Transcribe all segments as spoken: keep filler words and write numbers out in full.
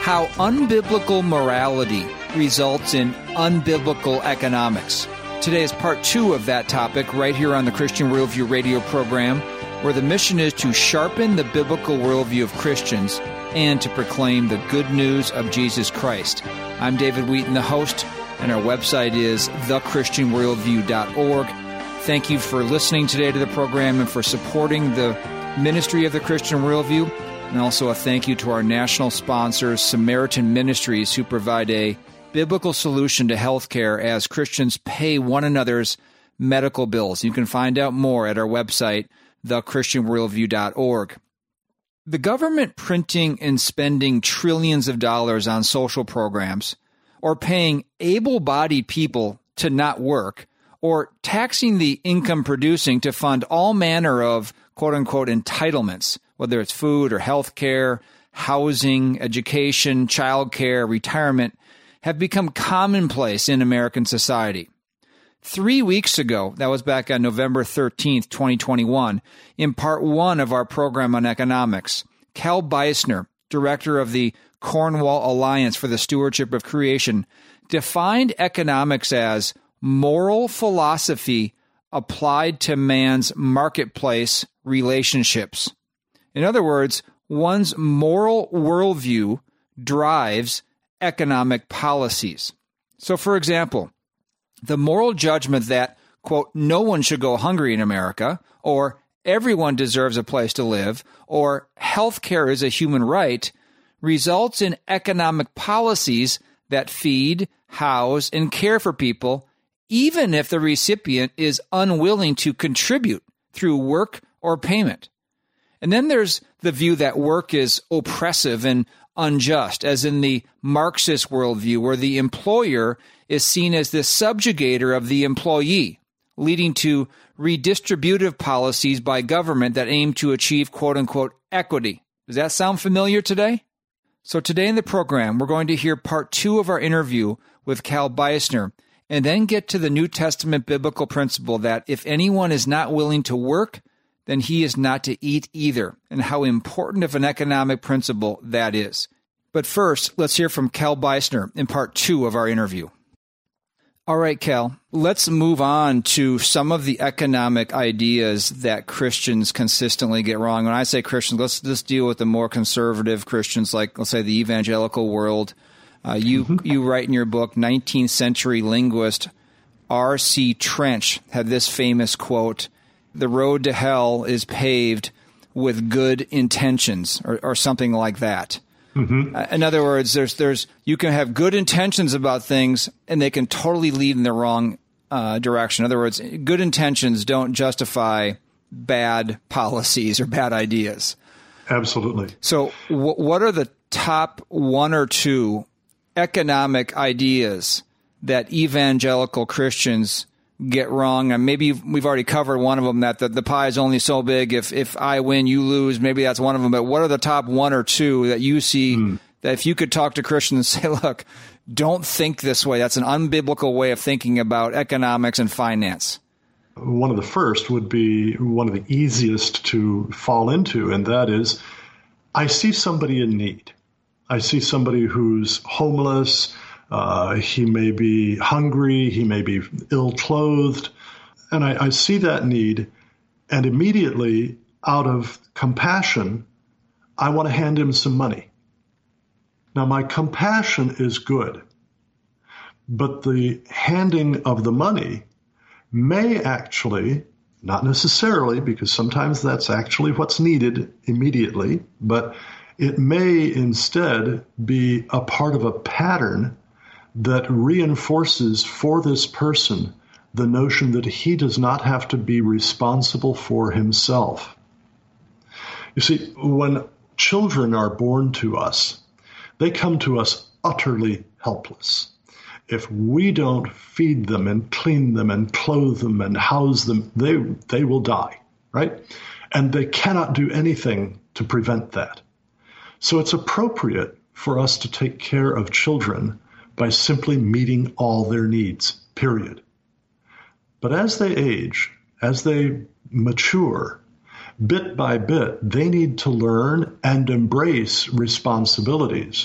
how unbiblical morality results in unbiblical economics. Today is part two of that topic right here on the Christian Worldview radio program, where the mission is to sharpen the biblical worldview of Christians and to proclaim the good news of Jesus Christ. I'm David Wheaton, the host, and our website is the christian worldview dot org. Thank you for listening today to the program and for supporting the ministry of the Christian Worldview. And also a thank you to our national sponsors, Samaritan Ministries, who provide a biblical solution to healthcare as Christians pay one another's medical bills. You can find out more at our website, the christian worldview dot org. The government printing and spending trillions of dollars on social programs, or paying able-bodied people to not work, or taxing the income-producing to fund all manner of quote-unquote entitlements, whether it's food or health care, housing, education, child care, retirement, have become commonplace in American society. Three weeks ago, that was back on November thirteenth, twenty twenty-one, in part one of our program on economics, Cal Beisner, director of the Cornwall Alliance for the Stewardship of Creation, defined economics as moral philosophy applied to man's marketplace relationships. In other words, one's moral worldview drives economic policies. So, for example, the moral judgment that, quote, no one should go hungry in America, or everyone deserves a place to live, or health care is a human right, results in economic policies that feed, house, and care for people, even if the recipient is unwilling to contribute through work or payment. And then there's the view that work is oppressive and unjust, as in the Marxist worldview, where the employer is seen as the subjugator of the employee, leading to redistributive policies by government that aim to achieve quote-unquote equity. Does that sound familiar today? So today in the program, we're going to hear part two of our interview with Cal Beisner, and then get to the New Testament biblical principle that if anyone is not willing to work, then he is not to eat either, and how important of an economic principle that is. But first, let's hear from Cal Beisner in part two of our interview. All right, Cal, let's move on to some of the economic ideas that Christians consistently get wrong. When I say Christians, let's just deal with the more conservative Christians, like, let's say, the evangelical world. Uh, you mm-hmm. you write in your book, nineteenth century linguist R C Trench had this famous quote, "The road to hell is paved with good intentions," or, or something like that. Mm-hmm. Uh, in other words, there's there's you can have good intentions about things, and they can totally lead in the wrong uh, direction. In other words, good intentions don't justify bad policies or bad ideas. Absolutely. So w- what are the top one or two economic ideas that evangelical Christians get wrong? And maybe we've already covered one of them, that the, the pie is only so big. If, if I win, you lose. Maybe that's one of them. But what are the top one or two that you see mm. that if you could talk to Christians and say, look, don't think this way. That's an unbiblical way of thinking about economics and finance. One of the first would be one of the easiest to fall into, and that is, I see somebody in need. I see somebody who's homeless. Uh, he may be hungry. He may be ill-clothed. And I, I see that need, and immediately, out of compassion, I want to hand him some money. Now, my compassion is good, but the handing of the money may actually, not necessarily, because sometimes that's actually what's needed immediately, but it may instead be a part of a pattern that reinforces for this person the notion that he does not have to be responsible for himself. You see, when children are born to us, they come to us utterly helpless. If we don't feed them and clean them and clothe them and house them, they they will die, right? And they cannot do anything to prevent that. So it's appropriate for us to take care of children by simply meeting all their needs, period. But as they age, as they mature, bit by bit, they need to learn and embrace responsibilities.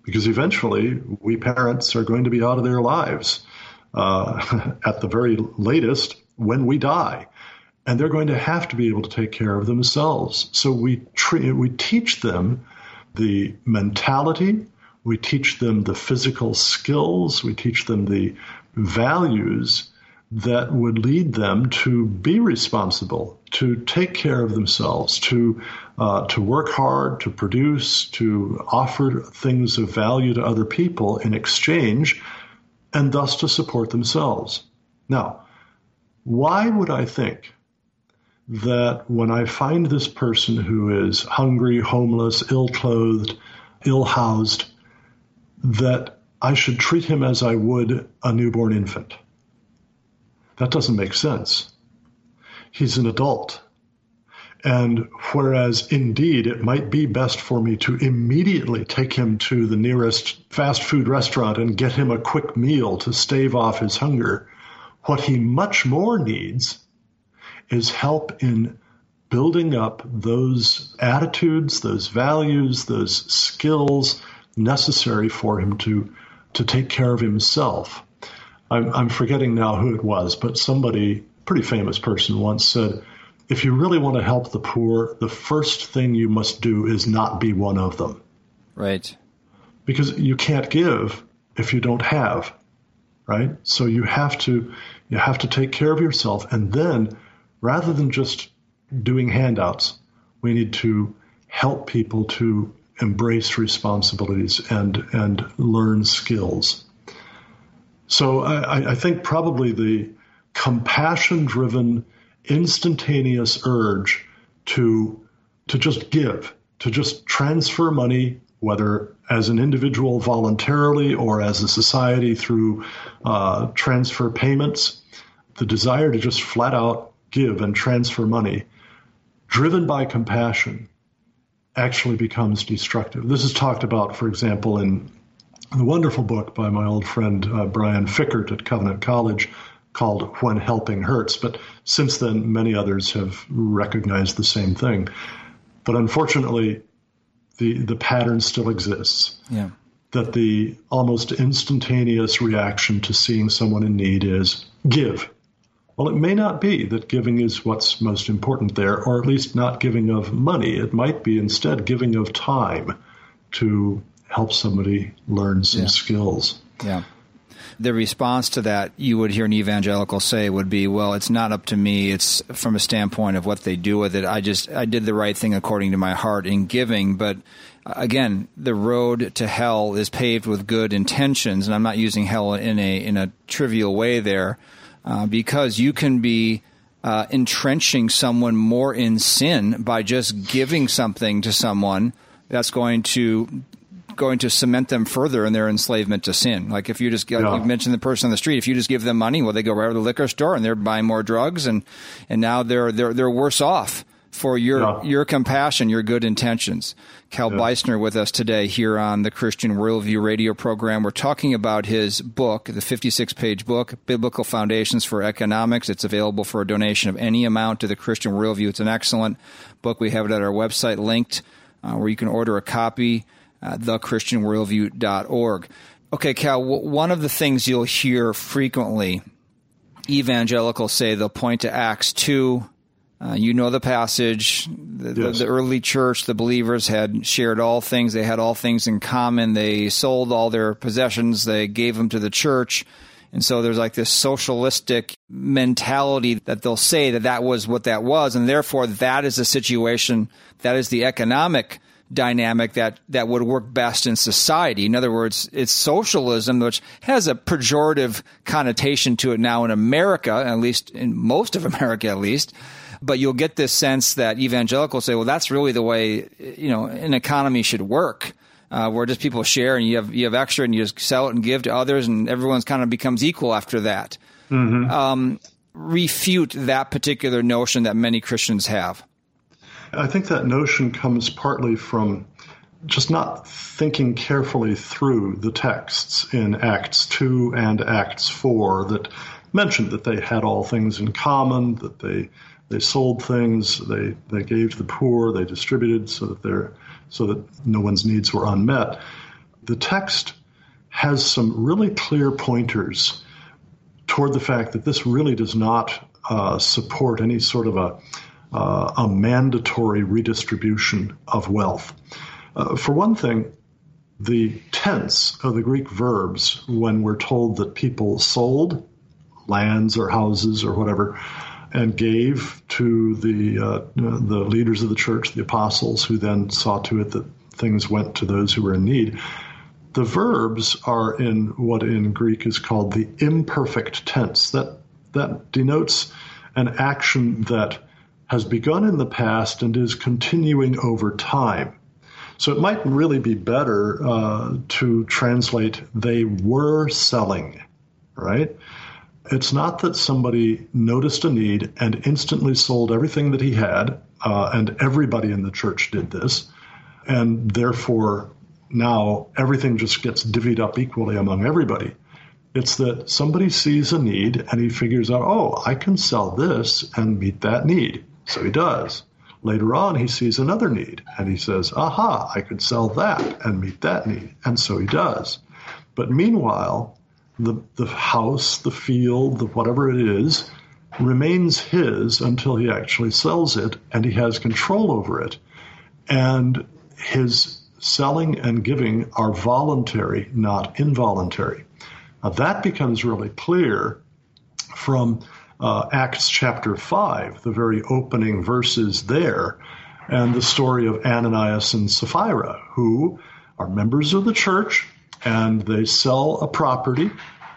because eventually we parents are going to be out of their lives uh, at the very latest when we die. And they're going to have to be able to take care of themselves. So we tre- we teach them the mentality, we teach them the physical skills, we teach them the values that would lead them to be responsible, to take care of themselves, to uh, to work hard, to produce, to offer things of value to other people in exchange, and thus to support themselves. Now, why would I think that when I find this person who is hungry, homeless, ill-clothed, ill-housed, that I should treat him as I would a newborn infant? That doesn't make sense. He's an adult. And whereas indeed it might be best for me to immediately take him to the nearest fast food restaurant and get him a quick meal to stave off his hunger, what he much more needs is help in building up those attitudes, those values, those skills necessary for him to, to take care of himself. I'm, I'm forgetting now who it was, but somebody, pretty famous person, once said, if you really want to help the poor, the first thing you must do is not be one of them. Right. Because you can't give if you don't have, right? So you have to you have to take care of yourself, and then rather than just doing handouts, we need to help people to embrace responsibilities and and learn skills. So I, I think probably the compassion-driven, instantaneous urge to to just give, to just transfer money, whether as an individual voluntarily or as a society through uh, transfer payments, the desire to just flat out give and transfer money, driven by compassion, actually becomes destructive. This is talked about, for example, in the wonderful book by my old friend uh, Brian Fickert at Covenant College called When Helping Hurts. But since then, many others have recognized the same thing. But unfortunately, the, the pattern still exists. Yeah. That the almost instantaneous reaction to seeing someone in need is give. Well, it may not be that giving is what's most important there, or at least not giving of money. It might be instead giving of time to help somebody learn some yeah. skills. Yeah. The response to that, you would hear an evangelical say, would be, well, it's not up to me. It's from a standpoint of what they do with it. I just, I did the right thing according to my heart in giving. But again, the road to hell is paved with good intentions. And I'm not using hell in a, in a trivial way there, uh, because you can be uh, entrenching someone more in sin by just giving something to someone that's going to going to cement them further in their enslavement to sin. Like if you just, like yeah. you mentioned the person on the street, if you just give them money, well, they go right to the liquor store and they're buying more drugs, and, and now they're they're they're worse off for your yeah. your compassion, your good intentions. Cal yeah. Beisner with us today here on the Christian Worldview radio program. We're talking about his book, the fifty-six page book, Biblical Foundations for Economics. It's available for a donation of any amount to the Christian Worldview. It's an excellent book. We have it at our website linked, uh, where you can order a copy. Uh, the christian worldview dot org. Okay, Cal, w- one of the things you'll hear frequently, evangelicals say, they'll point to Acts two. Uh, you know the passage. The, yes. the, the early church, the believers had shared all things. They had all things in common. They sold all their possessions. They gave them to the church. And so there's like this socialistic mentality that they'll say that that was what that was. And therefore, that is the situation, that is the economic dynamic that, that would work best in society. In other words, it's socialism, which has a pejorative connotation to it now in America, at least in most of America, at least. But you'll get this sense that evangelicals say, well, that's really the way, you know, an economy should work, uh, where just people share and you have, you have extra and you just sell it and give to others, and everyone's kind of becomes equal after that. Mm-hmm. Um, refute that particular notion that many Christians have. I think that notion comes partly from just not thinking carefully through the texts in Acts two and Acts four that mentioned that they had all things in common, that they they sold things, they, they gave to the poor, they distributed so that they're, so that no one's needs were unmet. the text has some really clear pointers toward the fact that this really does not uh, support any sort of a, uh, a mandatory redistribution of wealth. Uh, for one thing, the tense of the Greek verbs, when we're told that people sold lands or houses or whatever and gave to the uh, the leaders of the church, the apostles, who then saw to it that things went to those who were in need, the verbs are in what in Greek is called the imperfect tense. That that denotes an action that has begun in the past and is continuing over time. So it might really be better uh, to translate, they were selling, right? It's not that somebody noticed a need and instantly sold everything that he had, uh, and everybody in the church did this, and therefore now everything just gets divvied up equally among everybody. It's that somebody sees a need and he figures out, oh, I can sell this and meet that need. So he does. Later on, he sees another need, and he says, aha, I could sell that and meet that need. And so he does. But meanwhile, the, the house, the field, the whatever it is, remains his until he actually sells it, and he has control over it. And his selling and giving are voluntary, not involuntary. Now, that becomes really clear from Uh, Acts chapter five, the very opening verses there, and the story of Ananias and Sapphira, who are members of the church, and they sell a property,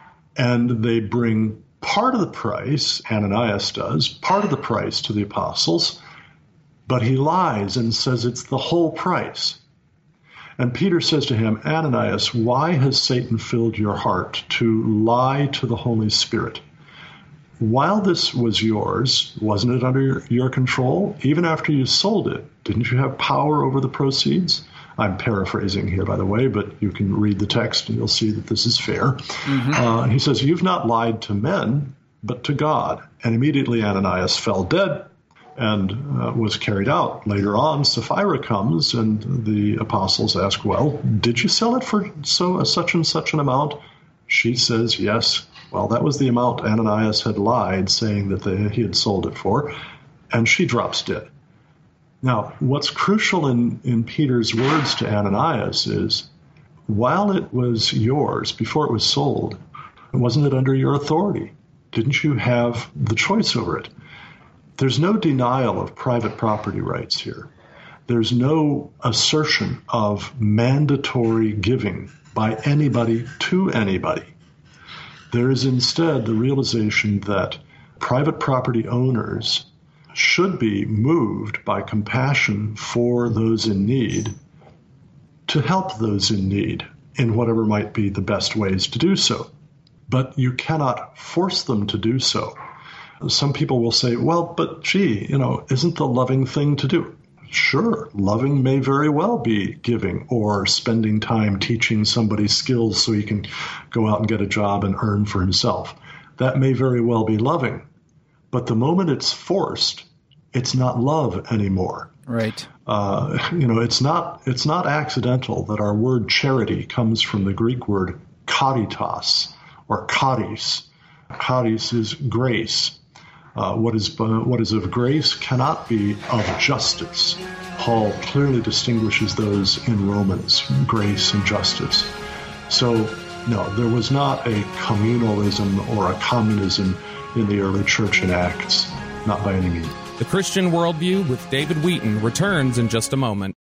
and they bring part of the price, Ananias does, part of the price to the apostles, but he lies and says it's the whole price. And Peter says to him, Ananias, why has Satan filled your heart to lie to the Holy Spirit? While this was yours, wasn't it under your control? Even after you sold it, didn't you have power over the proceeds? I'm paraphrasing here, by the way, but you can read the text and you'll see that this is fair. Mm-hmm. Uh, he says, you've not lied to men, but to God. And immediately Ananias fell dead and uh, was carried out. Later on, Sapphira comes and the apostles ask, well, did you sell it for so uh, such and such an amount? She says, yes. Well, that was the amount Ananias had lied, saying that they, he had sold it for, and she drops dead. Now, what's crucial in, in Peter's words to Ananias is, while it was yours, before it was sold, wasn't it under your authority? Didn't you have the choice over it? There's no denial of private property rights here. There's no assertion of mandatory giving by anybody to anybody. There is instead the realization that private property owners should be moved by compassion for those in need to help those in need in whatever might be the best ways to do so. But you cannot force them to do so. Some people will say, well, but gee, you know, isn't the loving thing to do? Sure, loving may very well be giving or spending time teaching somebody skills so he can go out and get a job and earn for himself. That may very well be loving. But the moment it's forced, it's not love anymore. Right. Uh, you know, it's not it's not accidental that our word charity comes from the Greek word caritas or charis. Charis is grace. Uh, what is uh, what is of grace cannot be of justice. Paul clearly distinguishes those in Romans, grace and justice. So, no, there was not a communalism or a communism in the early church in Acts, not by any means. The Christian Worldview with David Wheaton returns in just a moment.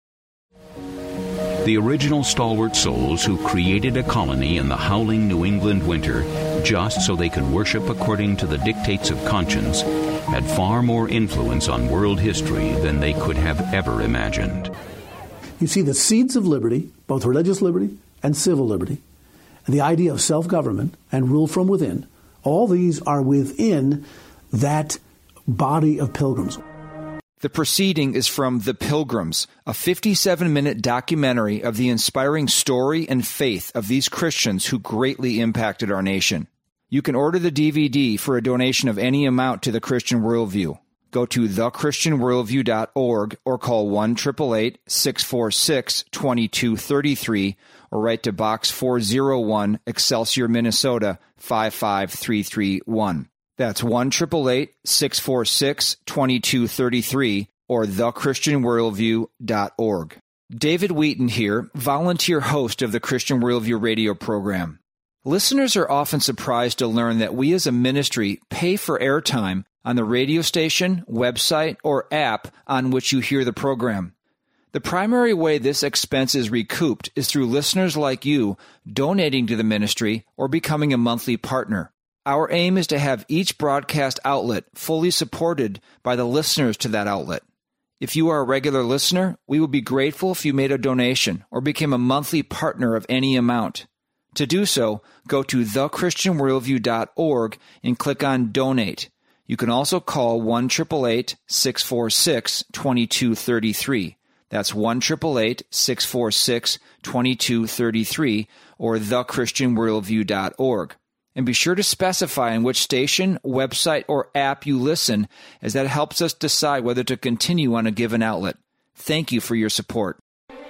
The original stalwart souls who created a colony in the howling New England winter just so they could worship according to the dictates of conscience had far more influence on world history than they could have ever imagined. You see, the seeds of liberty, both religious liberty and civil liberty, and the idea of self-government and rule from within, all these are within that body of pilgrims. The proceeding is from The Pilgrims, a fifty-seven minute documentary of the inspiring story and faith of these Christians who greatly impacted our nation. You can order the D V D for a donation of any amount to the Christian Worldview. Go to the christian worldview dot org or call one eight eight eight, six four six, two two three three or write to Box four oh one, Excelsior, Minnesota, five five three three one. That's one eight eight eight, six four six, two two three three or the christian worldview dot org. David Wheaton here, volunteer host of the Christian Worldview radio program. Listeners are often surprised to learn that we as a ministry pay for airtime on the radio station, website, or app on which you hear the program. The primary way this expense is recouped is through listeners like you donating to the ministry or becoming a monthly partner. Our aim is to have each broadcast outlet fully supported by the listeners to that outlet. If you are a regular listener, we would be grateful if you made a donation or became a monthly partner of any amount. To do so, go to the christian worldview dot org and click on Donate. You can also call one eight eight eight, six four six, two two three three. That's one eight eight eight, six four six, two two three three or the christian worldview dot org. And be sure to specify on which station, website, or app you listen, as that helps us decide whether to continue on a given outlet. Thank you for your support.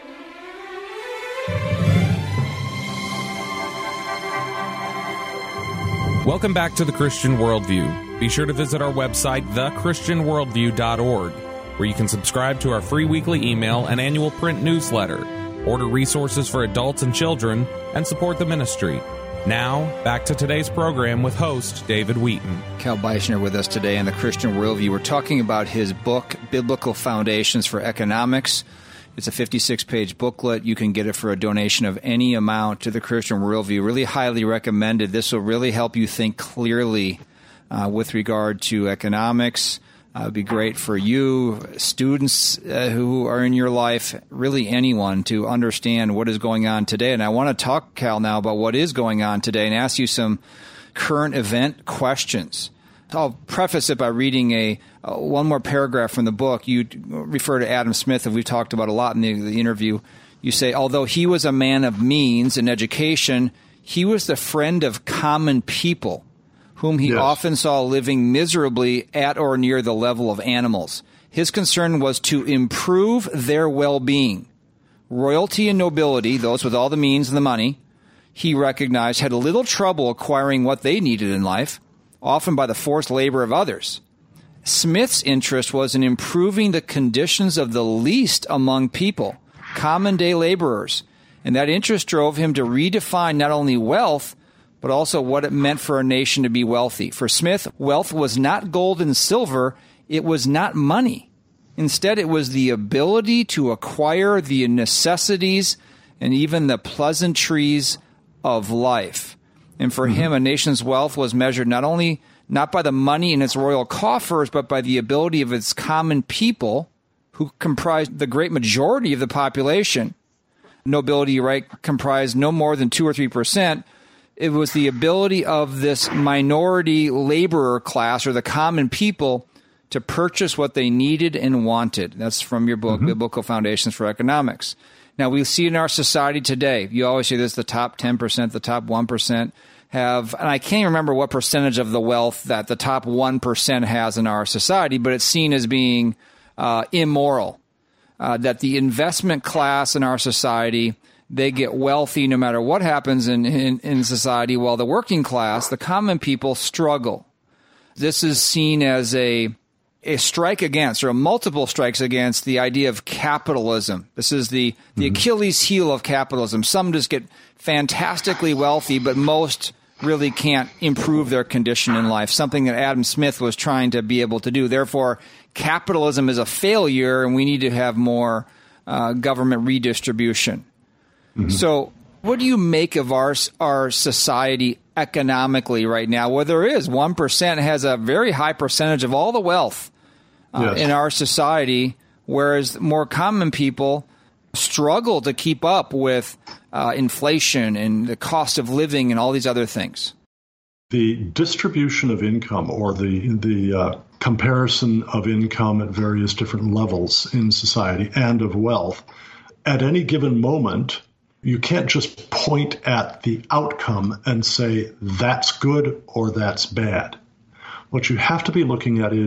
Welcome back to The Christian Worldview. Be sure to visit our website, the christian worldview dot org, where you can subscribe to our free weekly email and annual print newsletter, order resources for adults and children, and support the ministry. Now, back to today's program with host David Wheaton. Cal Beischner with us today on the Christian Worldview. We're talking about his book, Biblical Foundations for Economics. It's a fifty-six page booklet. You can get it for a donation of any amount to the Christian Worldview. Really highly recommended. This will really help you think clearly uh, with regard to economics. Uh, it would be great for you, students uh, who are in your life, really anyone, to understand what is going on today. And I want to talk, Cal, now about what is going on today and ask you some current event questions. I'll preface it by reading a uh, one more paragraph from the book. You refer to Adam Smith, that we've talked about a lot in the, the interview. You say, although he was a man of means and education, he was the friend of common people, whom he yes. often saw living miserably at or near the level of animals. His concern was to improve their well-being. Royalty and nobility, those with all the means and the money, he recognized had a little trouble acquiring what they needed in life, often by the forced labor of others. Smith's interest was in improving the conditions of the least among people, common-day laborers, and that interest drove him to redefine not only wealth, but also what it meant for a nation to be wealthy. For Smith, wealth was not gold and silver, it was not money. Instead, it was the ability to acquire the necessities and even the pleasantries of life. And for mm-hmm. him, a nation's wealth was measured not only not by the money in its royal coffers, but by the ability of its common people, who comprised the great majority of the population. Nobility, right, comprised no more than two or three percent. It was the ability of this minority laborer class, or the common people, to purchase what they needed and wanted. That's from your book, mm-hmm. Biblical Foundations for Economics. Now, we see in our society today, you always say this, the top ten percent, the top one percent have, and I can't remember what percentage of the wealth that the top one percent has in our society, but it's seen as being uh, immoral, uh, that the investment class in our society, they get wealthy no matter what happens in, in, in society, while the working class, the common people, struggle. This is seen as a a strike against, or multiple strikes against, the idea of capitalism. This is the, the mm-hmm. Achilles heel of capitalism. Some just get fantastically wealthy, but most really can't improve their condition in life, something that Adam Smith was trying to be able to do. Therefore, capitalism is a failure, and we need to have more uh, government redistribution. Mm-hmm. So what do you make of our our society economically right now, where there is one percent has a very high percentage of all the wealth uh, yes. in our society, whereas more common people struggle to keep up with uh, inflation and the cost of living and all these other things? The distribution of income, or the the uh, comparison of income at various different levels in society and of wealth, at any given moment, you can't just point at the outcome and say that's good or that's bad. What you have to be looking at is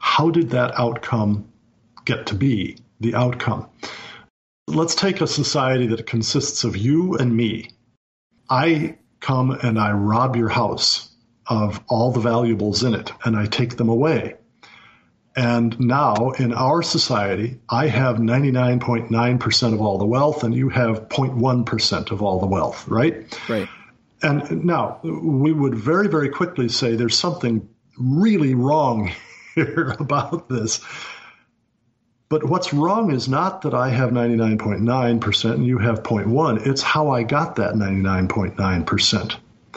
how did that outcome get to be the outcome? Let's take a society that consists of you and me. I come and I rob your house of all the valuables in it, and I take them away. And now in our society, I have ninety-nine point nine percent of all the wealth, and you have zero point one percent of all the wealth, right? Right. And now we would very, very quickly say there's something really wrong here about this. But what's wrong is not that I have ninety-nine point nine percent and you have zero point one. It's how I got that ninety-nine point nine percent.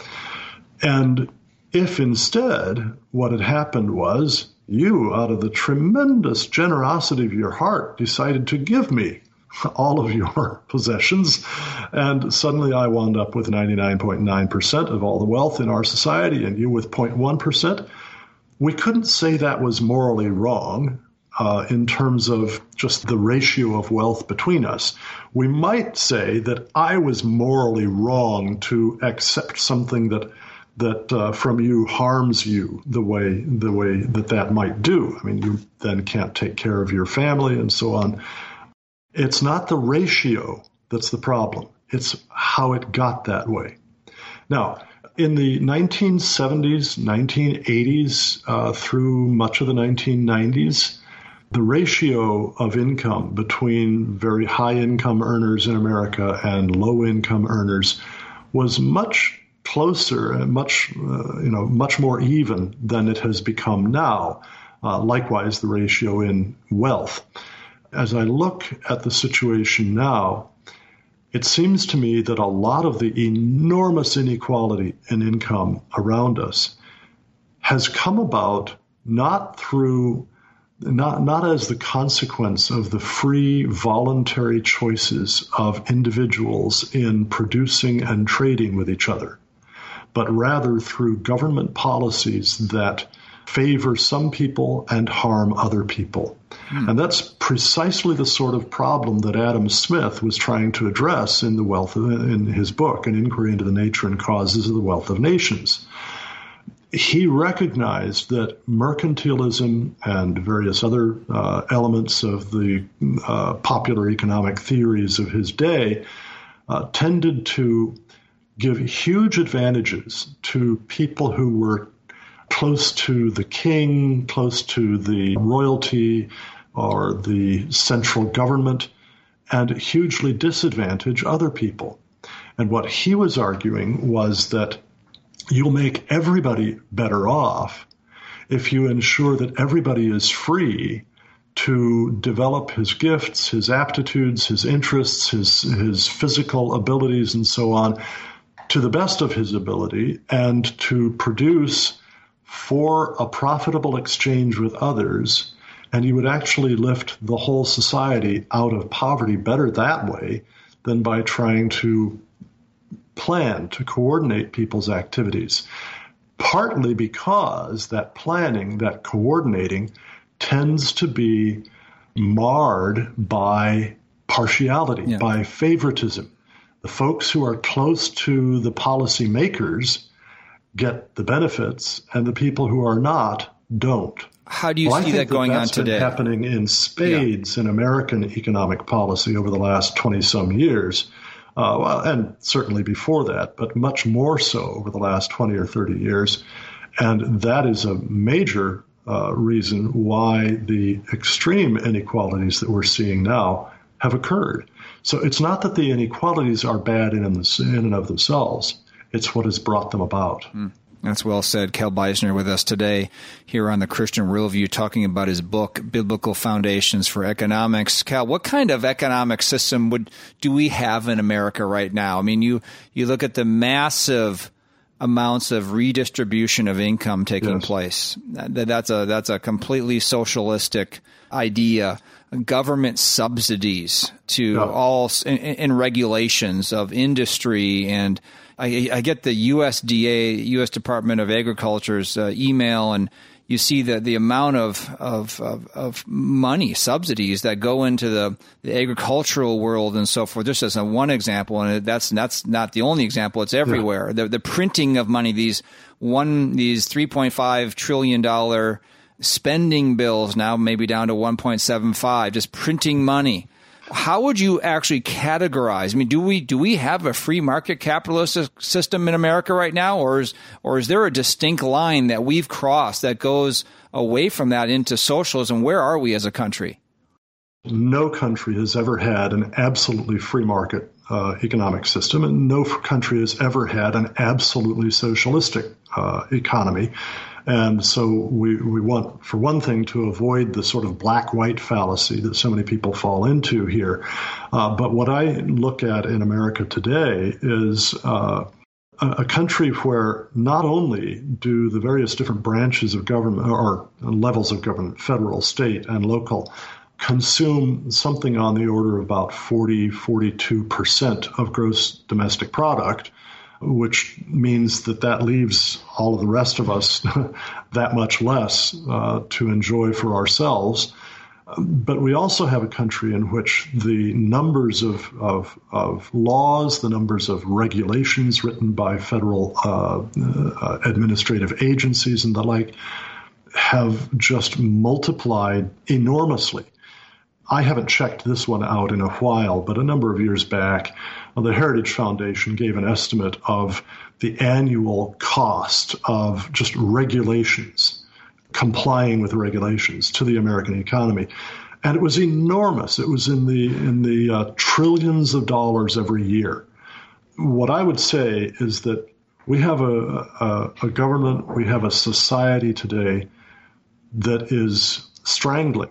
And if instead what had happened was you, out of the tremendous generosity of your heart, decided to give me all of your possessions, and suddenly I wound up with ninety-nine point nine percent of all the wealth in our society and you with zero point one percent, we couldn't say that was morally wrong. Uh, in terms of just the ratio of wealth between us. We might say that I was morally wrong to accept something that that uh, from you harms you the way the way that that might do. I mean, you then can't take care of your family and so on. It's not the ratio that's the problem. It's how it got that way. Now, in the nineteen seventies, nineteen eighties, uh, through much of the nineteen nineties, the ratio of income between very high-income earners in America and low-income earners was much closer and much, uh, you know, much more even than it has become now. Uh, likewise, the ratio in wealth. As I look at the situation now, it seems to me that a lot of the enormous inequality in income around us has come about not through Not, not as the consequence of the free, voluntary choices of individuals in producing and trading with each other, but rather through government policies that favor some people and harm other people. Hmm. And that's precisely the sort of problem that Adam Smith was trying to address in the wealth of, in his book, An Inquiry into the Nature and Causes of the Wealth of Nations. He recognized that mercantilism and various other uh, elements of the uh, popular economic theories of his day uh, tended to give huge advantages to people who were close to the king, close to the royalty or the central government, and hugely disadvantage other people. And what he was arguing was that you'll make everybody better off if you ensure that everybody is free to develop his gifts, his aptitudes, his interests, his his physical abilities, and so on, to the best of his ability, and to produce for a profitable exchange with others. And you would actually lift the whole society out of poverty better that way than by trying to plan to coordinate people's activities, partly because that planning, that coordinating, tends to be marred by partiality, yeah. by favoritism. The folks who are close to the policymakers get the benefits, and the people who are not don't. How do you well, see that going that on today? Been happening in spades yeah. in American economic policy over the last twenty-some years. Uh, well, and certainly before that, but much more so over the last twenty or thirty years. And that is a major uh, reason why the extreme inequalities that we're seeing now have occurred. So it's not that the inequalities are bad in, in, the, in and of themselves. It's what has brought them about. Mm. That's well said. Cal Beisner with us today here on the Christian Worldview, talking about his book, Biblical Foundations for Economics. Cal, what kind of economic system would do we have in America right now? I mean, you, you look at the massive amounts of redistribution of income taking yes. place. That, that's a that's a completely socialistic idea. Government subsidies to yeah. all and regulations of industry, and I, I get the U S D A, U S Department of Agriculture's uh, email, and you see the the amount of of, of of money, subsidies that go into the, the agricultural world and so forth. Just as a one example, and that's that's not the only example. It's everywhere. Yeah. The the printing of money, these one these three point five trillion dollar spending bills now maybe down to one point seven five, just printing money. How would you actually categorize? I mean, do we do we have a free market capitalist system in America right now, or is or is there a distinct line that we've crossed that goes away from that into socialism? Where are we as a country? No country has ever had an absolutely free market uh, economic system, and no country has ever had an absolutely socialistic uh, economy. And so we, we want, for one thing, to avoid the sort of black-white fallacy that so many people fall into here. Uh, but what I look at in America today is uh, a, a country where not only do the various different branches of government or levels of government, federal, state, and local, consume something on the order of about forty, forty-two percent of gross domestic product, which means that that leaves all of the rest of us that much less uh, to enjoy for ourselves. But we also have a country in which the numbers of, of, of laws, the numbers of regulations written by federal uh, uh, administrative agencies and the like have just multiplied enormously. I haven't checked this one out in a while, but a number of years back, the Heritage Foundation gave an estimate of the annual cost of just regulations, complying with regulations to the American economy. And it was enormous. It was in the in the uh, trillions of dollars every year. What I would say is that we have a, a, a government, we have a society today that is strangling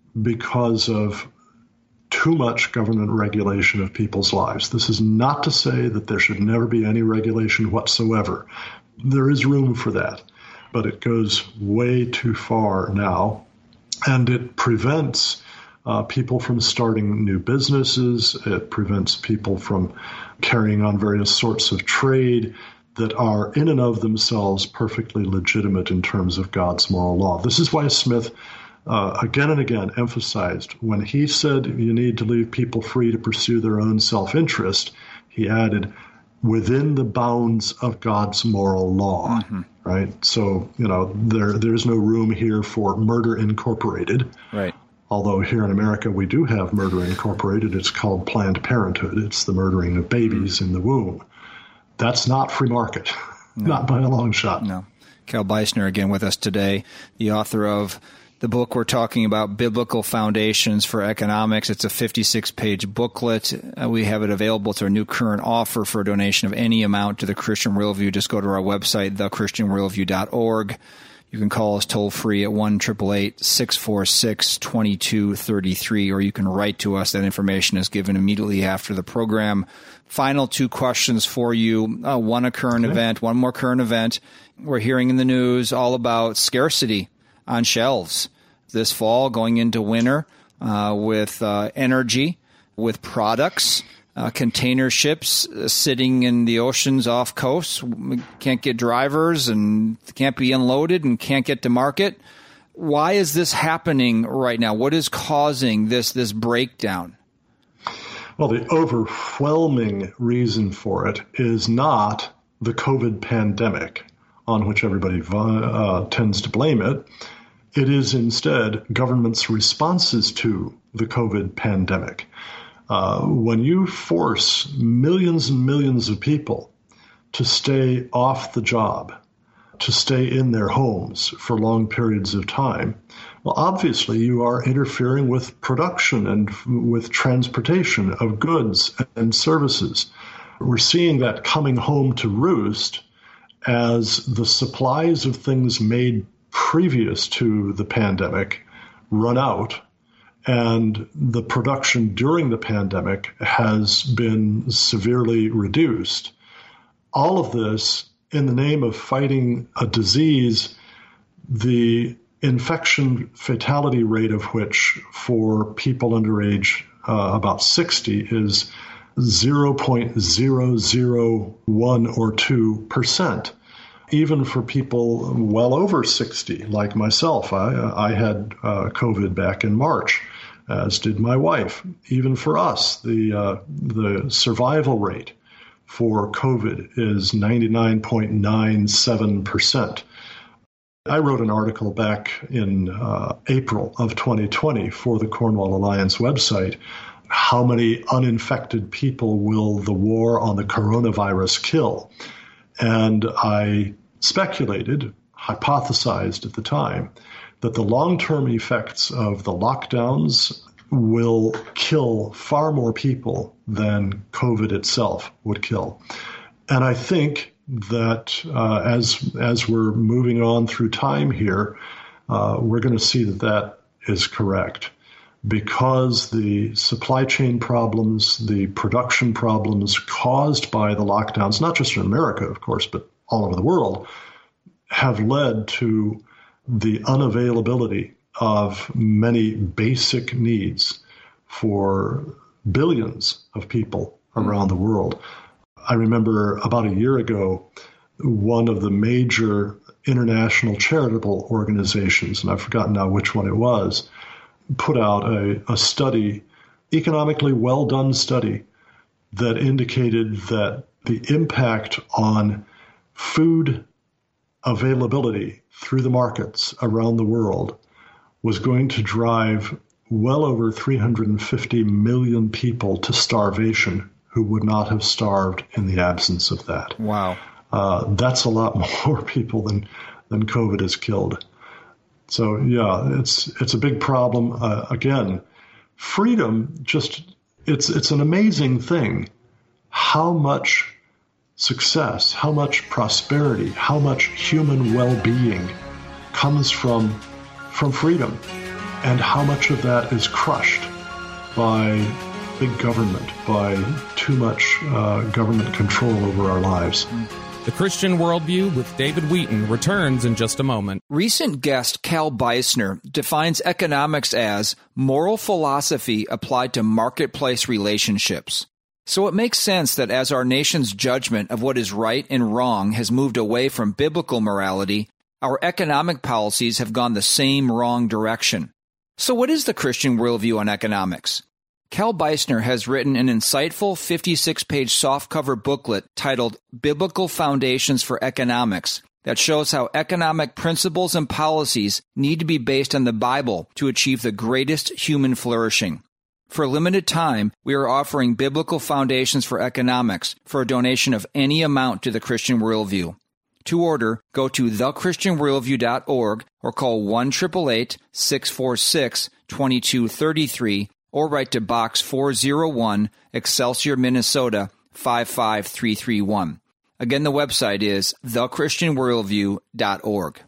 because of too much government regulation of people's lives. This is not to say that there should never be any regulation whatsoever. There is room for that, but it goes way too far now, and it prevents uh, people from starting new businesses. It prevents people from carrying on various sorts of trade that are in and of themselves perfectly legitimate in terms of God's moral law. This is why Smith Uh, again and again emphasized when he said you need to leave people free to pursue their own self-interest, he added, within the bounds of God's moral law, mm-hmm. right? So, you know, there there's no room here for Murder Incorporated. Right. Although here in America we do have Murder Incorporated. It's called Planned Parenthood. It's the murdering of babies mm-hmm. in the womb. That's not free market, no. Not by a long shot. No. Cal Beisner again with us today, the author of the book we're talking about, Biblical Foundations for Economics. It's a fifty-six page booklet. Uh, we have it available. It's our new current offer for a donation of any amount to the Christian Worldview. Just go to our website, the christian worldview dot org. You can call us toll-free at one eight eight eight, six four six, two two three three, or you can write to us. That information is given immediately after the program. Final two questions for you. Uh, one a current okay. event, one more current event. We're hearing in the news all about scarcity on shelves this fall, going into winter, uh, with uh, energy, with products, uh, container ships uh, sitting in the oceans off coast, can't get drivers and can't be unloaded and can't get to market. Why is this happening right now? What is causing this this breakdown? Well, the overwhelming reason for it is not the COVID pandemic, on which everybody uh, tends to blame it. It is instead government's responses to the COVID pandemic. Uh, when you force millions and millions of people to stay off the job, to stay in their homes for long periods of time, well, obviously you are interfering with production and with transportation of goods and services. We're seeing that coming home to roost as the supplies of things made previous to the pandemic run out, and the production during the pandemic has been severely reduced. All of this in the name of fighting a disease, the infection fatality rate of which for people under age uh, about sixty is zero point zero zero one or two percent. Even for people well over sixty, like myself, I, I had uh, COVID back in March, as did my wife. Even for us, the uh, the survival rate for COVID is ninety-nine point nine seven percent. I wrote an article back in uh, April of twenty twenty for the Cornwall Alliance website. How many uninfected people will the war on the coronavirus kill? And I speculated, hypothesized at the time, that the long-term effects of the lockdowns will kill far more people than COVID itself would kill. And I think that uh, as as we're moving on through time here, uh, we're going to see that that is correct. Because the supply chain problems, the production problems caused by the lockdowns, not just in America, of course, but all over the world, have led to the unavailability of many basic needs for billions of people around the world. I remember about a year ago, one of the major international charitable organizations, and I've forgotten now which one it was, put out a, a study, economically well done study, that indicated that the impact on food availability through the markets around the world was going to drive well over three hundred fifty million people to starvation who would not have starved in the absence of that. Wow. Uh, that's a lot more people than, than COVID has killed. So, yeah, it's it's a big problem. Uh, again, freedom, just it's it's an amazing thing how much success, how much prosperity, how much human well-being comes from from freedom, and how much of that is crushed by big government, by too much uh, government control over our lives. Mm. The Christian Worldview with David Wheaton returns in just a moment. Recent guest Cal Beisner defines economics as moral philosophy applied to marketplace relationships. So it makes sense that as our nation's judgment of what is right and wrong has moved away from biblical morality, our economic policies have gone the same wrong direction. So what is the Christian worldview on economics? Cal Beisner has written an insightful fifty-six page softcover booklet titled Biblical Foundations for Economics that shows how economic principles and policies need to be based on the Bible to achieve the greatest human flourishing. For a limited time, we are offering Biblical Foundations for Economics for a donation of any amount to the Christian Worldview. To order, go to the christian worldview dot org or call one eight eight eight, six four six, two two three three or write to Box four oh one, Excelsior, Minnesota, five five three three one. Again, the website is the christian worldview dot org.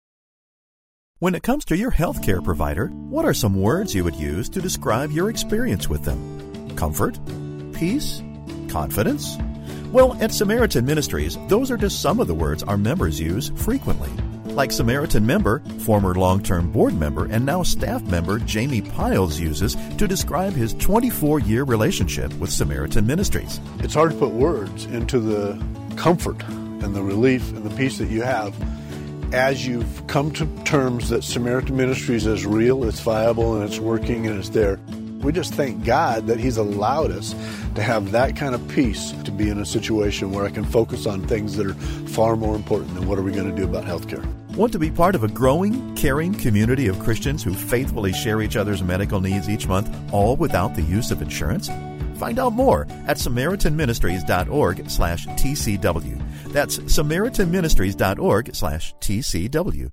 When it comes to your healthcare provider, what are some words you would use to describe your experience with them? Comfort? Peace? Confidence? Well, at Samaritan Ministries, those are just some of the words our members use frequently. Like Samaritan member, former long-term board member, and now staff member Jamie Piles uses to describe his twenty-four year relationship with Samaritan Ministries. It's hard to put words into the comfort and the relief and the peace that you have as you've come to terms that Samaritan Ministries is real, it's viable, and it's working, and it's there. We just thank God that He's allowed us to have that kind of peace, to be in a situation where I can focus on things that are far more important than what are we going to do about healthcare. Want to be part of a growing, caring community of Christians who faithfully share each other's medical needs each month, all without the use of insurance? Find out more at samaritan ministries dot org slash T C W. That's samaritan ministries dot org slash T C W.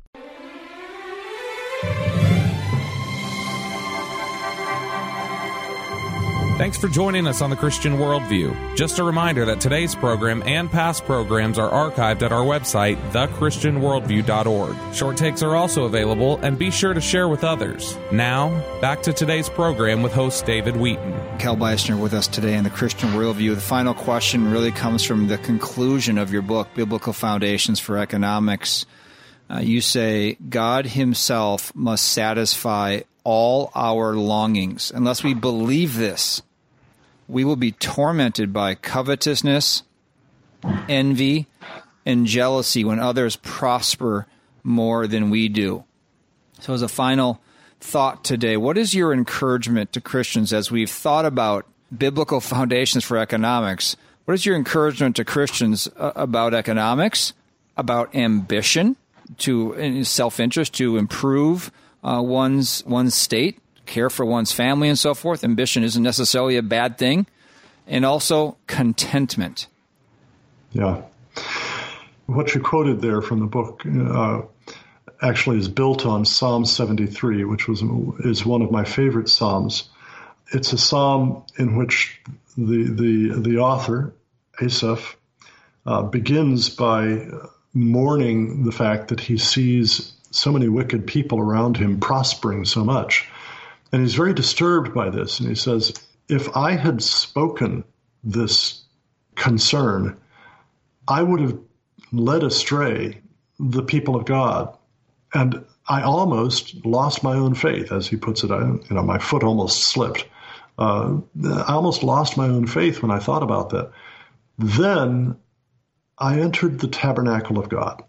Thanks for joining us on the Christian Worldview. Just a reminder that today's program and past programs are archived at our website, the christian worldview dot org. Short takes are also available, and be sure to share with others. Now, back to today's program with host David Wheaton. Cal Beisner with us today in the Christian Worldview. The final question really comes from the conclusion of your book, Biblical Foundations for Economics. Uh, you say, God Himself must satisfy all our longings. Unless we believe this, we will be tormented by covetousness, envy, and jealousy when others prosper more than we do. So as a final thought today, what is your encouragement to Christians as we've thought about biblical foundations for economics? What is your encouragement to Christians about economics, about ambition, to in self-interest to improve uh, one's one's state, care for one's family, and so forth. Ambition isn't necessarily a bad thing. And also contentment. Yeah. What you quoted there from the book uh, actually is built on Psalm seventy-three, which was is one of my favorite psalms. It's a psalm in which the the the author, Asaph, uh, begins by mourning the fact that he sees so many wicked people around him prospering so much. And he's very disturbed by this. And he says, if I had spoken this concern, I would have led astray the people of God. And I almost lost my own faith, as he puts it. I, you know, my foot almost slipped. Uh, I almost lost my own faith when I thought about that. Then I entered the tabernacle of God.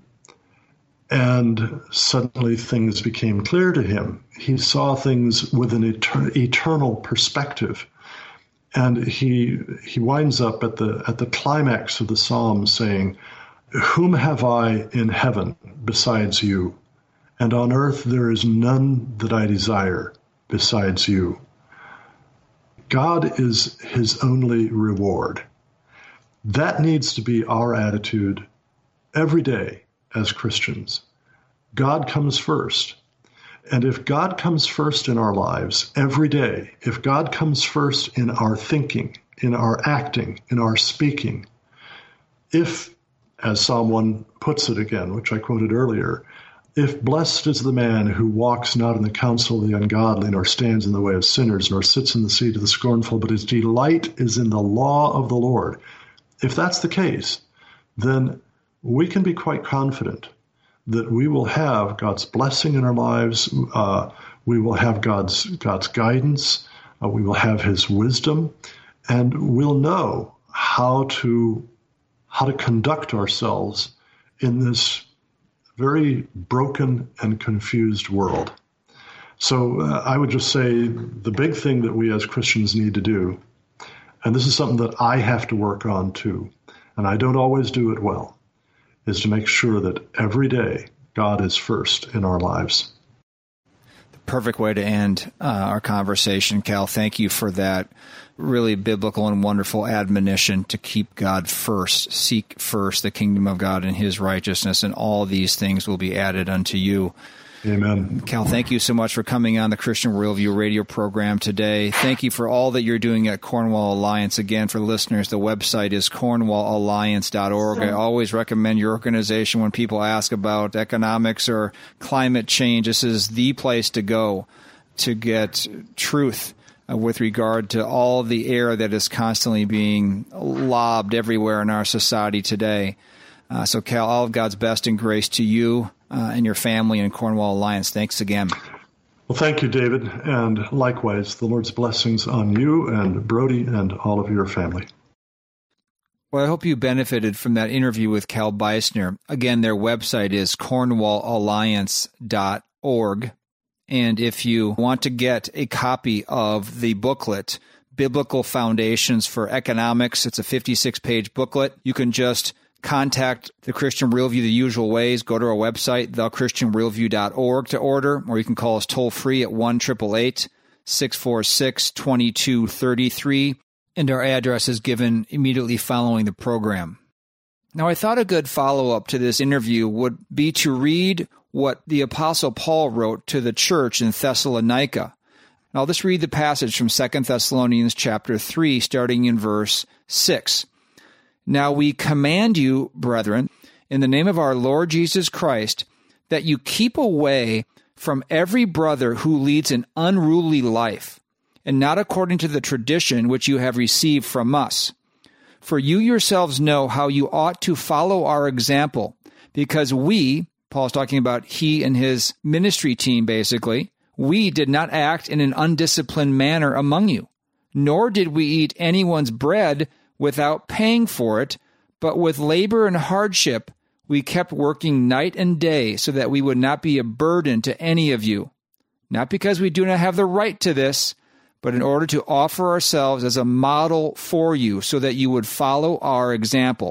And suddenly things became clear to him. He saw things with an etern- eternal perspective. And he he winds up at the at the climax of the psalm saying, "Whom have I in heaven besides you? And on earth there is none that I desire besides you." God is his only reward. That needs to be our attitude every day as Christians. God comes first. And if God comes first in our lives every day, if God comes first in our thinking, in our acting, in our speaking, if, as Psalm one puts it again, which I quoted earlier, if blessed is the man who walks not in the counsel of the ungodly, nor stands in the way of sinners, nor sits in the seat of the scornful, but his delight is in the law of the Lord. If that's the case, then we can be quite confident that we will have God's blessing in our lives. Uh, we will have God's God's guidance. Uh, we will have his wisdom, and we'll know how to how to conduct ourselves in this very broken and confused world. So uh, I would just say the big thing that we as Christians need to do, and this is something that I have to work on too, and I don't always do it well, is to make sure that every day God is first in our lives. The perfect way to end uh, our conversation, Cal. Thank you for that really biblical and wonderful admonition to keep God first. Seek first the kingdom of God and his righteousness, and all these things will be added unto you. Amen. Cal, thank you so much for coming on the Christian Worldview radio program today. Thank you for all that you're doing at Cornwall Alliance. Again, for listeners, the website is cornwall alliance dot org. I always recommend your organization when people ask about economics or climate change. This is the place to go to get truth uh, with regard to all the air that is constantly being lobbed everywhere in our society today. Uh, so, Cal, all of God's best and grace to you Uh, and your family and Cornwall Alliance. Thanks again. Well, thank you, David. And likewise, the Lord's blessings on you and Brody and all of your family. Well, I hope you benefited from that interview with Cal Beisner. Again, their website is cornwall alliance dot org. And if you want to get a copy of the booklet, Biblical Foundations for Economics, it's a fifty-six page booklet. You can just contact the Christian Worldview the usual ways. Go to our website, the christian worldview dot org to order, or you can call us toll-free at one eight eight eight, six four six, two two three three, and our address is given immediately following the program. Now, I thought a good follow-up to this interview would be to read what the Apostle Paul wrote to the church in Thessalonica. And I'll just read the passage from Second Thessalonians chapter three, starting in verse six. Now we command you, brethren, in the name of our Lord Jesus Christ, that you keep away from every brother who leads an unruly life, and not according to the tradition which you have received from us. For you yourselves know how you ought to follow our example, because we, Paul's talking about he and his ministry team basically, we did not act in an undisciplined manner among you, nor did we eat anyone's bread without paying for it, but with labor and hardship we kept working night and day so that we would not be a burden to any of you, not because we do not have the right to this, but in order to offer ourselves as a model for you so that you would follow our example.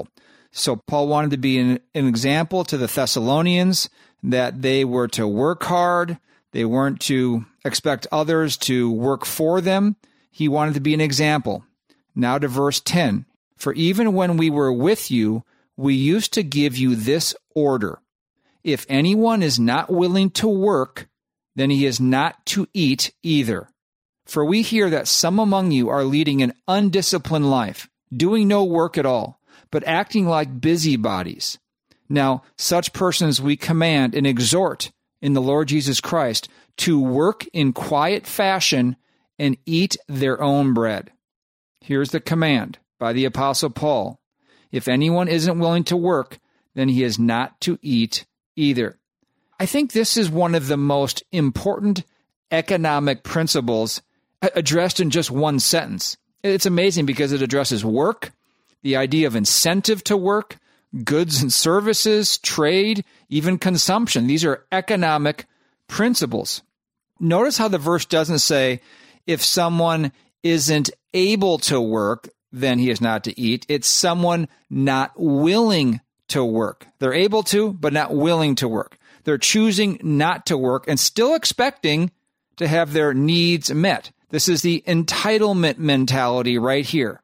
So Paul wanted to be an, an example to the Thessalonians that they were to work hard. They weren't to expect others to work for them. He wanted to be an example. Now to verse ten. For even when we were with you, we used to give you this order. If anyone is not willing to work, then he is not to eat either. For we hear that some among you are leading an undisciplined life, doing no work at all, but acting like busybodies. Now, such persons we command and exhort in the Lord Jesus Christ to work in quiet fashion and eat their own bread. Here's the command by the Apostle Paul. If anyone isn't willing to work, then he is not to eat either. I think this is one of the most important economic principles addressed in just one sentence. It's amazing because it addresses work, the idea of incentive to work, goods and services, trade, even consumption. These are economic principles. Notice how the verse doesn't say, if someone isn't able to work, then he is not to eat. It's someone not willing to work. They're able to, but not willing to work. They're choosing not to work and still expecting to have their needs met. This is the entitlement mentality right here.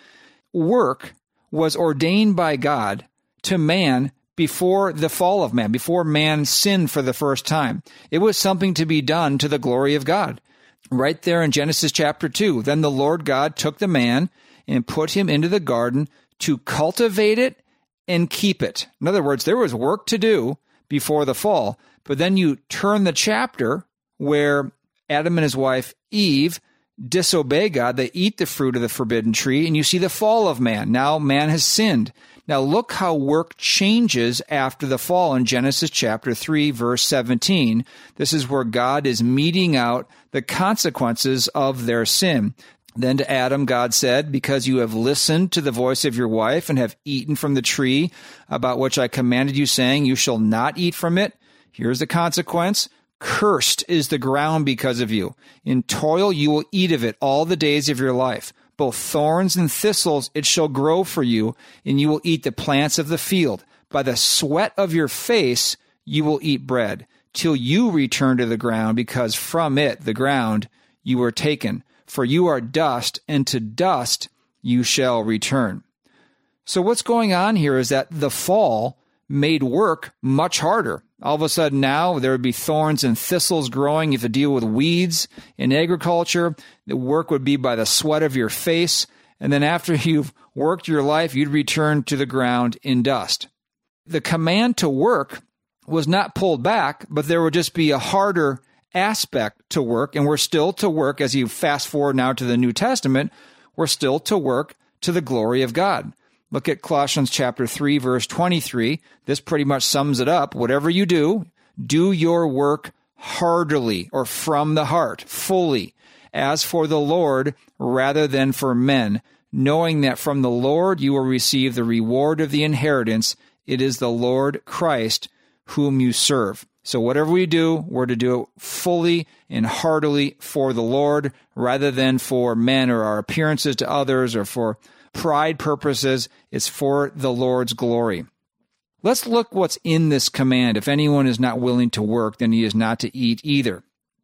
Work was ordained by God to man before the fall of man, before man sinned for the first time. It was something to be done to the glory of God. Right there in Genesis chapter two, then the Lord God took the man and put him into the garden to cultivate it and keep it. In other words, there was work to do before the fall, but then you turn the chapter where Adam and his wife Eve disobey God. They eat the fruit of the forbidden tree, and you see the fall of man. Now man has sinned. Now look how work changes after the fall in Genesis chapter three, verse seventeen. This is where God is meting out the consequences of their sin. Then to Adam, God said, because you have listened to the voice of your wife and have eaten from the tree about which I commanded you, saying, you shall not eat from it. Here's the consequence. Cursed is the ground because of you. In toil you will eat of it all the days of your life. Both thorns and thistles it shall grow for you, and you will eat the plants of the field. By the sweat of your face you will eat bread, till you return to the ground, because from it, the ground, you were taken. For you are dust, and to dust you shall return. So what's going on here is that the fall made work much harder. All of a sudden now there would be thorns and thistles growing. You have to deal with weeds in agriculture. The work would be by the sweat of your face. And then after you've worked your life, you'd return to the ground in dust. The command to work was not pulled back, but there would just be a harder aspect to work. And we're still to work, as you fast forward now to the New Testament, we're still to work to the glory of God. Look at Colossians chapter three, verse twenty-three. This pretty much sums it up. Whatever you do, do your work heartily, or from the heart, fully, as for the Lord rather than for men, knowing that from the Lord you will receive the reward of the inheritance. It is the Lord Christ whom you serve. So whatever we do, we're to do it fully and heartily for the Lord, rather than for men or our appearances to others or for pride purposes. It's for the Lord's glory. Let's look what's in this command. If anyone is not willing to work, then he is not to eat either.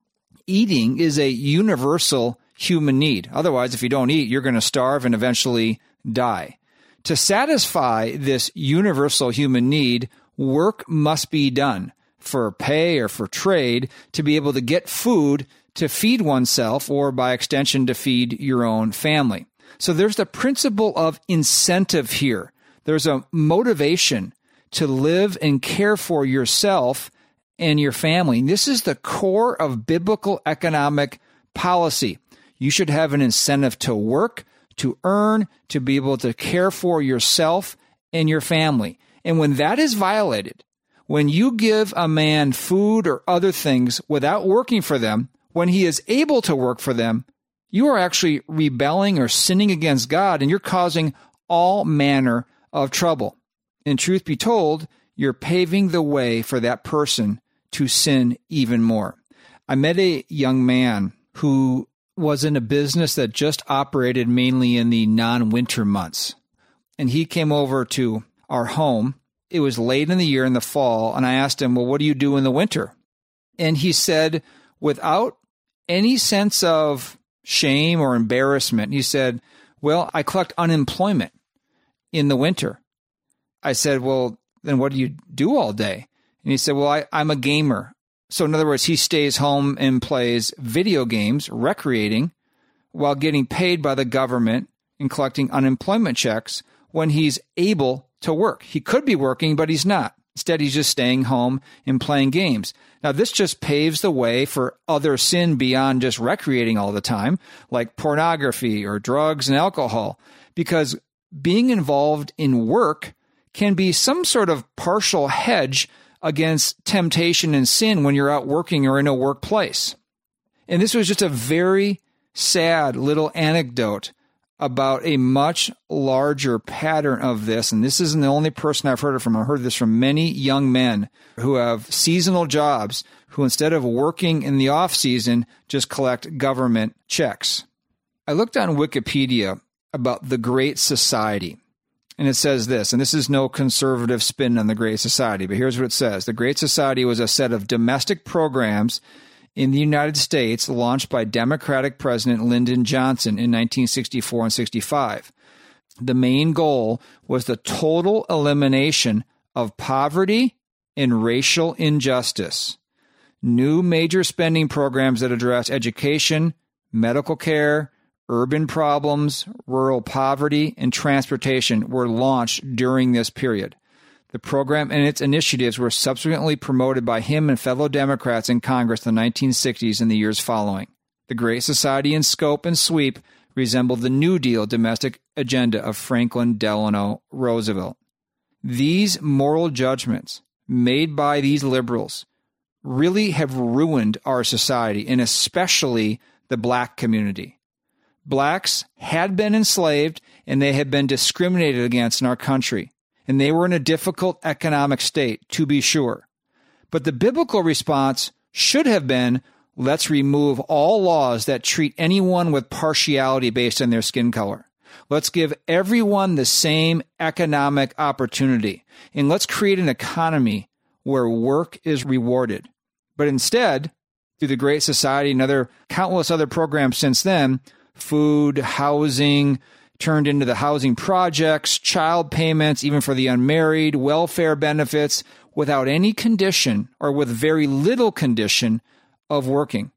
Eating is a universal human need. Otherwise, if you don't eat, you're going to starve and eventually die. To satisfy this universal human need, work must be done for pay or for trade to be able to get food to feed oneself, or by extension to feed your own family. So there's the principle of incentive here. There's a motivation to live and care for yourself and your family. And this is the core of biblical economic policy. You should have an incentive to work, to earn, to be able to care for yourself and your family. And when that is violated, when you give a man food or other things without working for them, when he is able to work for them, you are actually rebelling or sinning against God, and you're causing all manner of trouble. And truth be told, you're paving the way for that person to sin even more. I met a young man who was in a business that just operated mainly in the non-winter months. And he came over to our home. It was late in the year in the fall, and I asked him, well, what do you do in the winter? And he said, without any sense of shame or embarrassment, he said, well, I collect unemployment in the winter. I said, well, then what do you do all day? And he said, well, I, I'm a gamer. So in other words, he stays home and plays video games, recreating, while getting paid by the government and collecting unemployment checks when he's able to work. He could be working, but he's not. Instead, he's just staying home and playing games. Now, this just paves the way for other sin beyond just recreating all the time, like pornography or drugs and alcohol, because being involved in work can be some sort of partial hedge against temptation and sin when you're out working or in a workplace. And this was just a very sad little anecdote about a much larger pattern of this. And this isn't the only person I've heard it from. I've heard this from many young men who have seasonal jobs who, instead of working in the off season, just collect government checks. I looked on Wikipedia about the Great Society, and it says this, and this is no conservative spin on the Great Society, but here's what it says. The Great Society was a set of domestic programs in the United States launched by Democratic President Lyndon Johnson in nineteen sixty-four and sixty-five. The main goal was the total elimination of poverty and racial injustice. New major spending programs that address education, medical care, urban problems, rural poverty, and transportation were launched during this period. The program and its initiatives were subsequently promoted by him and fellow Democrats in Congress in the nineteen sixties and the years following. The Great Society in scope and sweep resembled the New Deal domestic agenda of Franklin Delano Roosevelt. These moral judgments made by these liberals really have ruined our society, and especially the black community. Blacks had been enslaved, and they had been discriminated against in our country. And they were in a difficult economic state, to be sure. But the biblical response should have been, let's remove all laws that treat anyone with partiality based on their skin color. Let's give everyone the same economic opportunity. And let's create an economy where work is rewarded. But instead, through the Great Society and other countless other programs since then, food, housing, turned into the housing projects, child payments, even for the unmarried, welfare benefits, without any condition or with very little condition of working.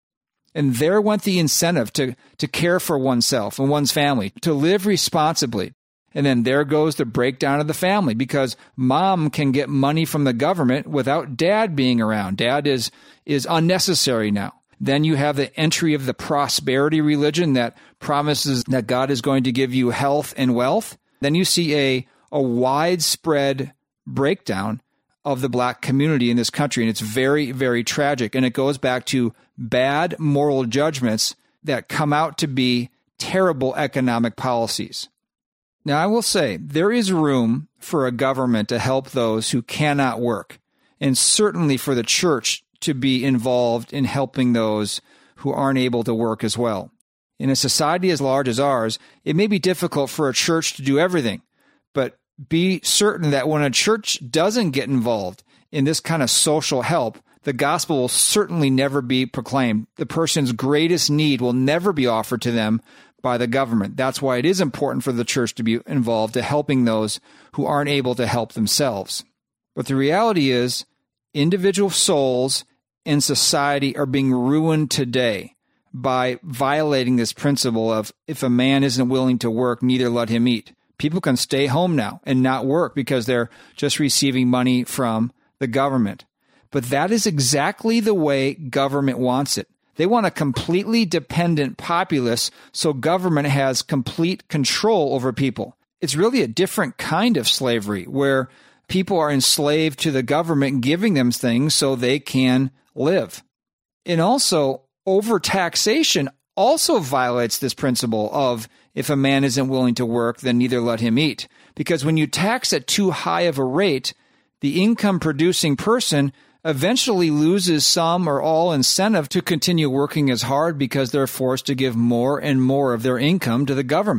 And there went the incentive to, to care for oneself and one's family, to live responsibly. And then there goes the breakdown of the family, because mom can get money from the government without dad being around. Dad is, is unnecessary now. Then you have the entry of the prosperity religion that promises that God is going to give you health and wealth. Then you see a, a widespread breakdown of the black community in this country, and it's very, very tragic. And it goes back to bad moral judgments that come out to be terrible economic policies. Now, I will say there is room for a government to help those who cannot work, and certainly for the church to be involved in helping those who aren't able to work as well. In a society as large as ours, it may be difficult for a church to do everything, but be certain that when a church doesn't get involved in this kind of social help, the gospel will certainly never be proclaimed. The person's greatest need will never be offered to them by the government. That's why it is important for the church to be involved in helping those who aren't able to help themselves. But the reality is, individual souls in society are being ruined today by violating this principle of, if a man isn't willing to work, neither let him eat. People can stay home now and not work because they're just receiving money from the government. But that is exactly the way government wants it. They want a completely dependent populace, so government has complete control over people. It's really a different kind of slavery where people are enslaved to the government giving them things so they can live. And also, overtaxation also violates this principle of, if a man isn't willing to work, then neither let him eat. Because when you tax at too high of a rate, the income-producing person eventually loses some or all incentive to continue working as hard because they're forced to give more and more of their income to the government.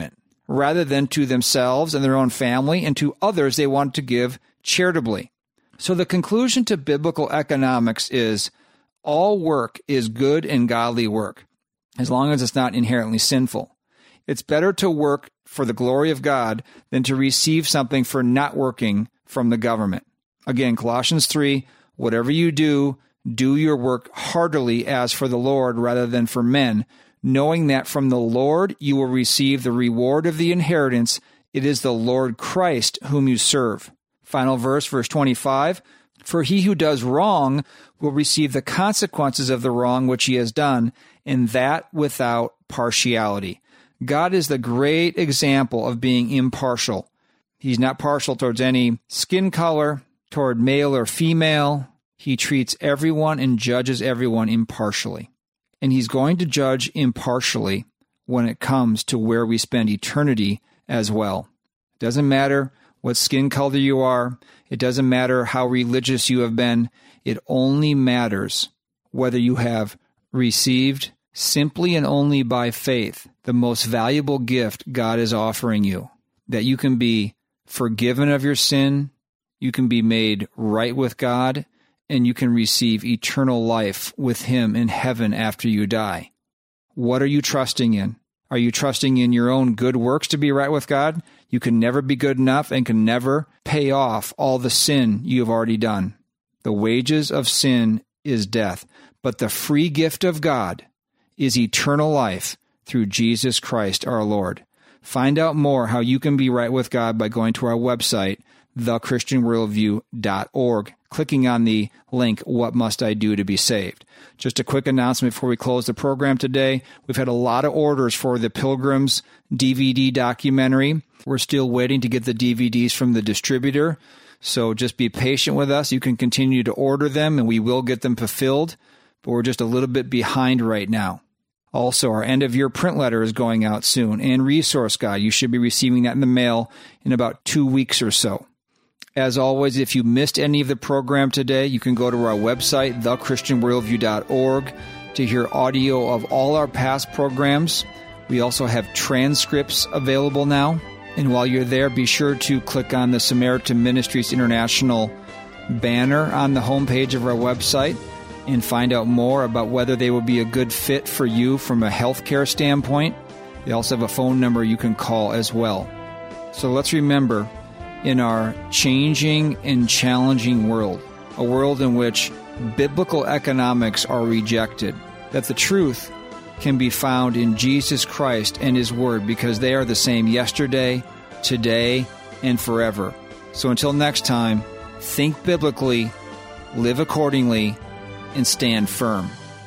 rather than to themselves and their own family, and to others they want to give charitably. So the conclusion to biblical economics is all work is good and godly work, as long as it's not inherently sinful. It's better to work for the glory of God than to receive something for not working from the government. Again, Colossians three, whatever you do, do your work heartily as for the Lord rather than for men, knowing that from the Lord you will receive the reward of the inheritance. It is the Lord Christ whom you serve. Final verse, verse twenty-five, for he who does wrong will receive the consequences of the wrong which he has done, and that without partiality. God is the great example of being impartial. He's not partial towards any skin color, toward male or female. He treats everyone and judges everyone impartially. And he's going to judge impartially when it comes to where we spend eternity as well. It doesn't matter what skin color you are. It doesn't matter how religious you have been. It only matters whether you have received simply and only by faith the most valuable gift God is offering you, that you can be forgiven of your sin, you can be made right with God, and you can receive eternal life with Him in heaven after you die. What are you trusting in? Are you trusting in your own good works to be right with God? You can never be good enough and can never pay off all the sin you have already done. The wages of sin is death, but the free gift of God is eternal life through Jesus Christ our Lord. Find out more how you can be right with God by going to our website, the christian worldview dot org, clicking on the link, What Must I Do to Be Saved? Just a quick announcement before we close the program today. We've had a lot of orders for the Pilgrims D V D documentary. We're still waiting to get the D V Ds from the distributor, so just be patient with us. You can continue to order them, and we will get them fulfilled, but we're just a little bit behind right now. Also, our end-of-year print letter is going out soon, and resource guide. You should be receiving that in the mail in about two weeks or so. As always, if you missed any of the program today, you can go to our website, the christian worldview dot org, to hear audio of all our past programs. We also have transcripts available now. And while you're there, be sure to click on the Samaritan Ministries International banner on the homepage of our website and find out more about whether they will be a good fit for you from a healthcare standpoint. They also have a phone number you can call as well. So let's remember, in our changing and challenging world, a world in which biblical economics are rejected, that the truth can be found in Jesus Christ and His Word, because they are the same yesterday, today, and forever. So until next time, think biblically, live accordingly, and stand firm.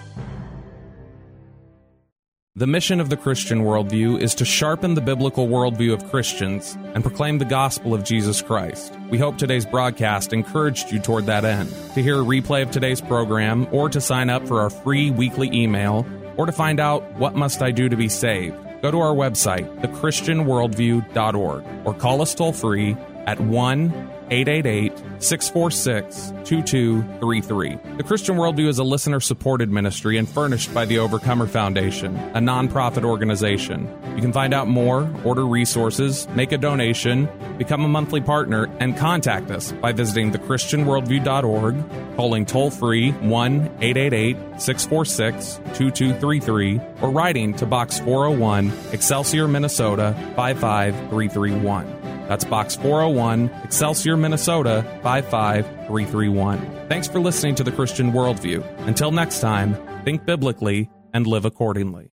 The mission of the Christian Worldview is to sharpen the biblical worldview of Christians and proclaim the gospel of Jesus Christ. We hope today's broadcast encouraged you toward that end. To hear a replay of today's program, or to sign up for our free weekly email, or to find out what must I do to be saved, go to our website, the christian worldview dot org, or call us toll-free at one eight eight eight, six four six, two two three three. The Christian Worldview is a listener-supported ministry and furnished by the Overcomer Foundation, a nonprofit organization. You can find out more, order resources, make a donation, become a monthly partner, and contact us by visiting the christian worldview dot org, calling toll-free one eight eight eight, six four six, two two three three, or writing to Box four oh one, Excelsior, Minnesota, five five three three one. That's Box four oh one, Excelsior, Minnesota, five five three three one. Thanks for listening to The Christian Worldview. Until next time, think biblically and live accordingly.